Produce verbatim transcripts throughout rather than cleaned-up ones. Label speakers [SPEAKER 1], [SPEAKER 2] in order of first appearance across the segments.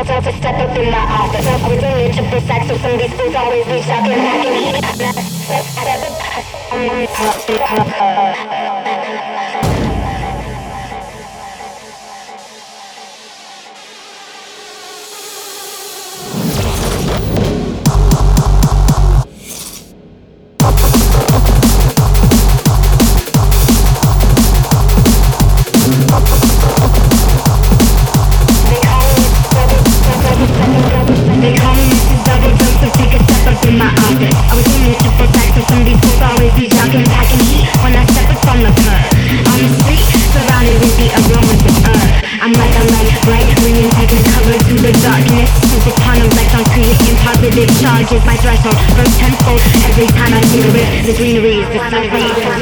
[SPEAKER 1] to step up in my office. I was only triple sacks, so some of these fools always be shocking, hacking. They call me Missus Double Dose, so take a step up in my office. I was in triple sacks, so some of these fools always be jocking, packing heat when I step up from the curb. On the street, surrounded with the aromas of earth. I'm like a light, bright green, taking cover through the darkness. Since upon electron, creating positive charges. My threshold burns tenfold every time I hear it. The greenery is the scenery, the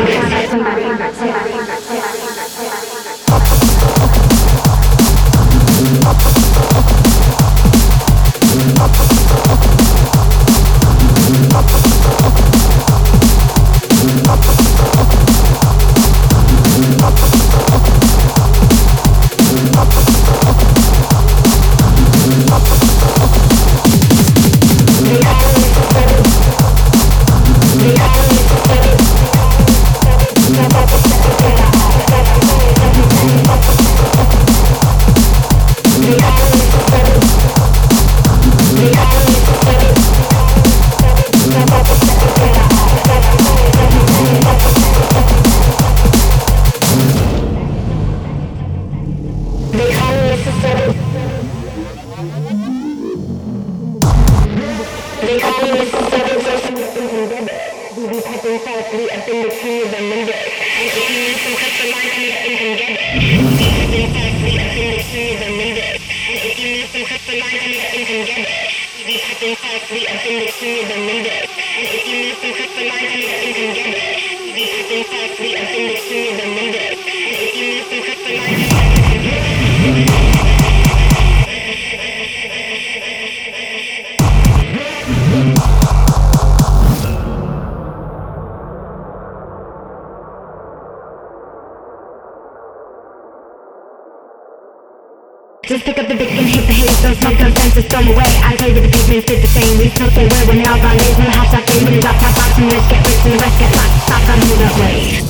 [SPEAKER 1] Just pick up the victim, hit the haters, don't smoke, don't sense, storm away. I play with the pavement, fit the same. We still say where when they all gone lays in the house, I came with a drop top box and rich, get rich and the rest get locked. Stop, gotta move that way.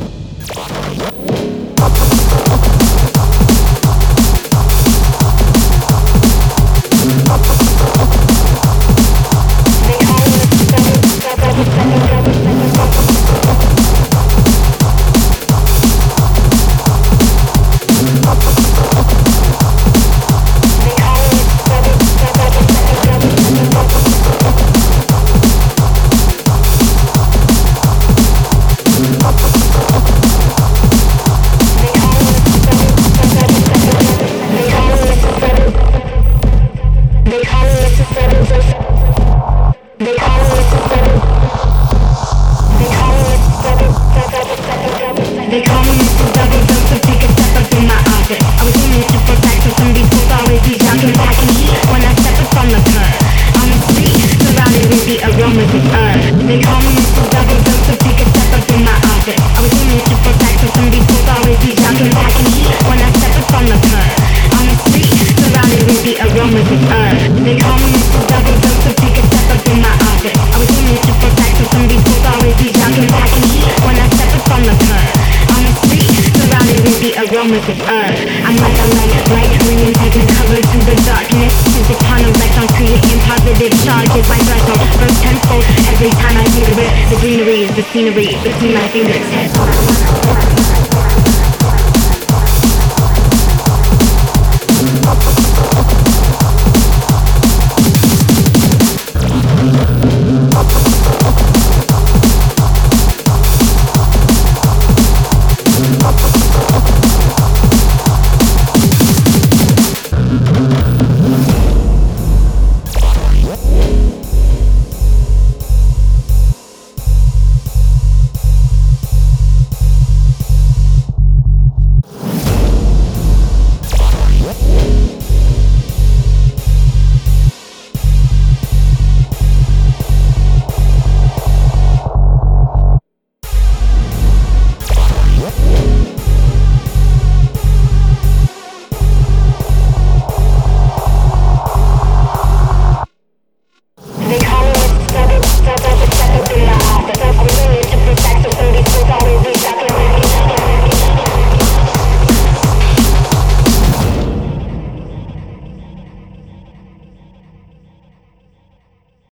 [SPEAKER 1] Aromas of earth. I'm like a light, bright green, taking cover through the darkness. Since upon electron, creating positive charges. My threshold burns tenfold every time I hear it. The greenery is the scenery between my fingers.